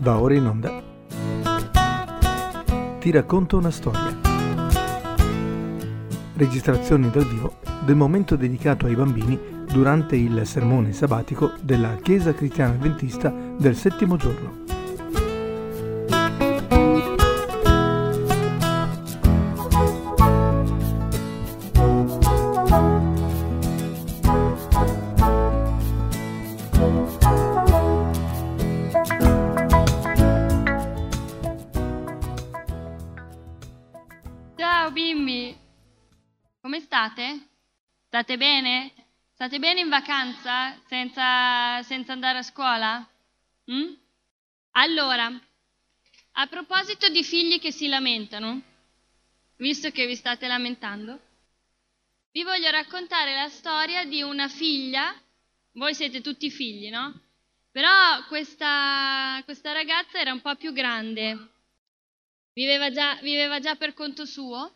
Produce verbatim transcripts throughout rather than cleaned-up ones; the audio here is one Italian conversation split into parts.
Va ora in onda. Ti racconto una storia. Registrazioni dal vivo del momento dedicato ai bambini durante il sermone sabbatico della Chiesa Cristiana Adventista del Settimo Giorno. Ciao bimbi, come state? State bene? State bene in vacanza senza, senza andare a scuola? Mm? Allora, a proposito di figli che si lamentano, visto che vi state lamentando, vi voglio raccontare la storia di una figlia. Voi siete tutti figli, no? Però questa, questa ragazza era un po' più grande. Viveva già, viveva già per conto suo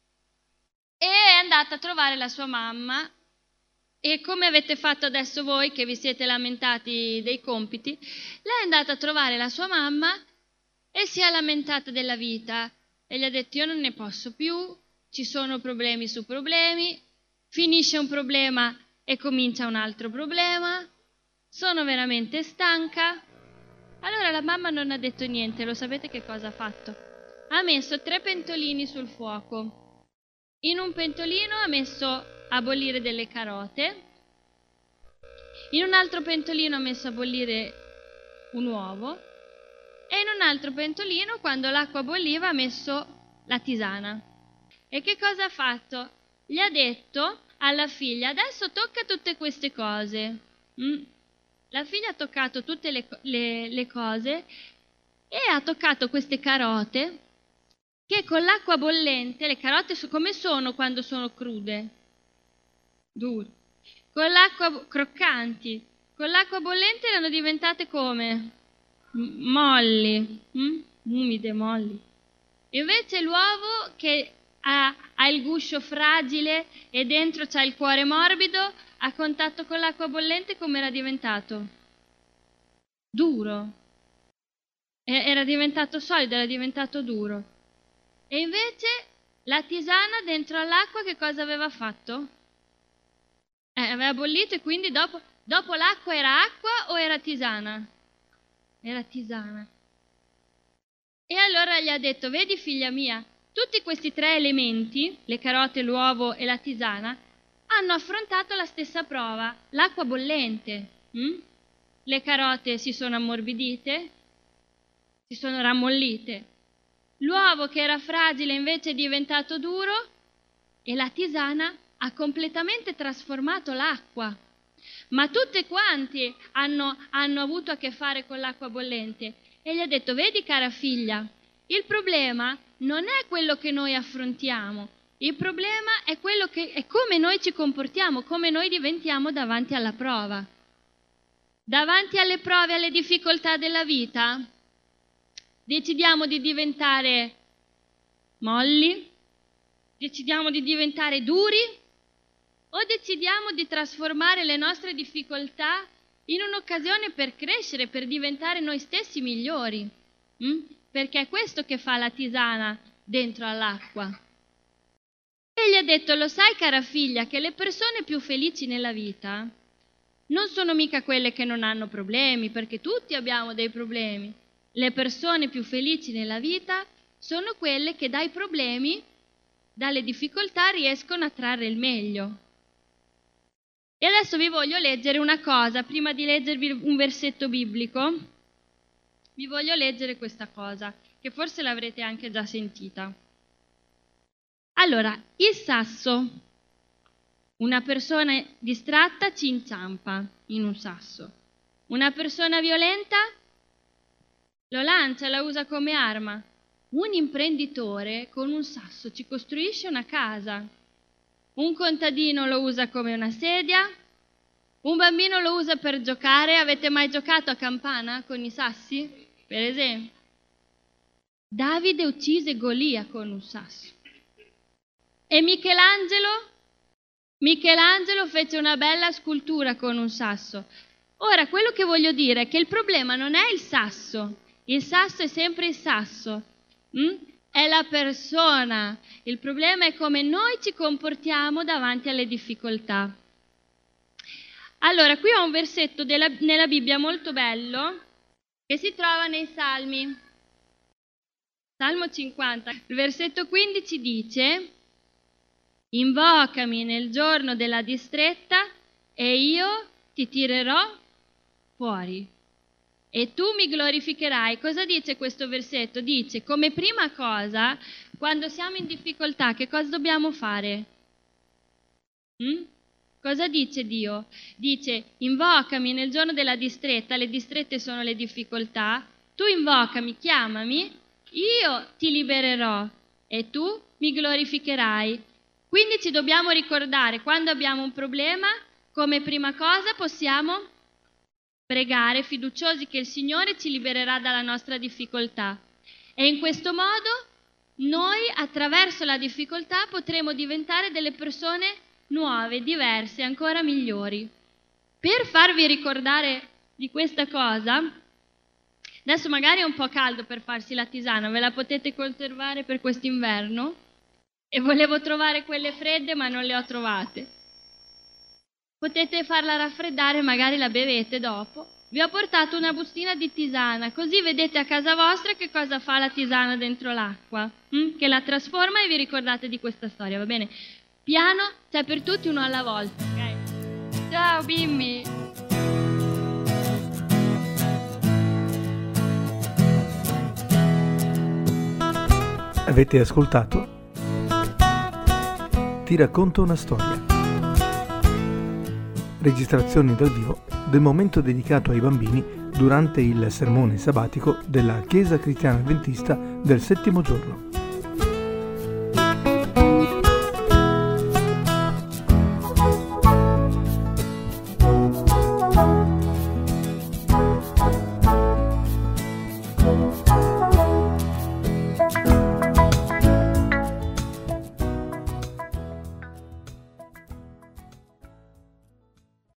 e è andata a trovare la sua mamma, e come avete fatto adesso voi che vi siete lamentati dei compiti, lei è andata a trovare la sua mamma e si è lamentata della vita e gli ha detto: io non ne posso più, ci sono problemi su problemi, finisce un problema e comincia un altro problema, sono veramente stanca. Allora la mamma non ha detto niente. Lo sapete che cosa ha fatto? Ha messo tre pentolini sul fuoco. In un pentolino ha messo a bollire delle carote, in un altro pentolino ha messo a bollire un uovo e in un altro pentolino, quando l'acqua bolliva, ha messo la tisana. E che cosa ha fatto? Gli ha detto alla figlia: adesso tocca tutte queste cose. Mm. La figlia ha toccato tutte le, le, le cose e ha toccato queste carote, che con l'acqua bollente, le carote come sono quando sono crude? Dure. Con l'acqua croccanti. Con l'acqua bollente erano diventate come? M- molli. Mm? Umide, molli. Invece l'uovo, che ha, ha il guscio fragile e dentro c'ha il cuore morbido, a contatto con l'acqua bollente come era diventato? Duro. E- era diventato solido, era diventato duro. E invece la tisana dentro all'acqua che cosa aveva fatto? Eh, aveva bollito, e quindi dopo, dopo l'acqua era acqua o era tisana? Era tisana. E allora gli ha detto: vedi figlia mia, tutti questi tre elementi, le carote, l'uovo e la tisana, hanno affrontato la stessa prova, l'acqua bollente. Hm? Le carote si sono ammorbidite, si sono rammollite. L'uovo, che era fragile, invece è diventato duro, e la tisana ha completamente trasformato l'acqua. Ma tutte quanti hanno, hanno avuto a che fare con l'acqua bollente. E gli ha detto: vedi cara figlia, il problema non è quello che noi affrontiamo, il problema è, quello che, è come noi ci comportiamo, come noi diventiamo davanti alla prova. Davanti alle prove, alle difficoltà della vita, decidiamo di diventare molli, decidiamo di diventare duri, o decidiamo di trasformare le nostre difficoltà in un'occasione per crescere, per diventare noi stessi migliori? Mm? Perché è questo che fa la tisana dentro all'acqua. E gli ha detto: lo sai cara figlia, che le persone più felici nella vita non sono mica quelle che non hanno problemi, perché tutti abbiamo dei problemi. Le persone più felici nella vita sono quelle che dai problemi, dalle difficoltà, riescono a trarre il meglio. E adesso vi voglio leggere una cosa. Prima di leggervi un versetto biblico, vi voglio leggere questa cosa, che forse l'avrete anche già sentita. Allora, il sasso. Una persona distratta ci inciampa in un sasso. Una persona violenta lo lancia, la usa come arma. Un imprenditore con un sasso ci costruisce una casa. Un contadino lo usa come una sedia. Un bambino lo usa per giocare. Avete mai giocato a campana con i sassi, per esempio? Davide uccise Golia con un sasso. E Michelangelo? Michelangelo fece una bella scultura con un sasso. Ora, quello che voglio dire è che il problema non è il sasso. Il sasso è sempre il sasso, mm? È la persona. Il problema è come noi ci comportiamo davanti alle difficoltà. Allora, qui ho un versetto della, nella Bibbia molto bello che si trova nei Salmi. Salmo cinquanta, il versetto quindici dice: invocami nel giorno della distretta e io ti tirerò fuori e tu mi glorificherai. Cosa dice questo versetto? Dice, come prima cosa, quando siamo in difficoltà, che cosa dobbiamo fare? Mm? Cosa dice Dio? Dice, invocami nel giorno della distretta, le distrette sono le difficoltà, tu invocami, chiamami, io ti libererò e tu mi glorificherai. Quindi ci dobbiamo ricordare, quando abbiamo un problema, come prima cosa possiamo pregare fiduciosi che il Signore ci libererà dalla nostra difficoltà. E in questo modo noi attraverso la difficoltà potremo diventare delle persone nuove, diverse, ancora migliori. Per farvi ricordare di questa cosa, adesso magari è un po' caldo per farsi la tisana, ve la potete conservare per quest'inverno? E volevo trovare quelle fredde ma non le ho trovate. Potete farla raffreddare, magari la bevete dopo. Vi ho portato una bustina di tisana, così vedete a casa vostra che cosa fa la tisana dentro l'acqua, hm? Che la trasforma e vi ricordate di questa storia, va bene? Piano, c'è per tutti, uno alla volta, ok? Ciao bimbi! Avete ascoltato? Ti racconto una storia. Registrazioni dal vivo del momento dedicato ai bambini durante il sermone sabbatico della Chiesa Cristiana Adventista del Settimo Giorno.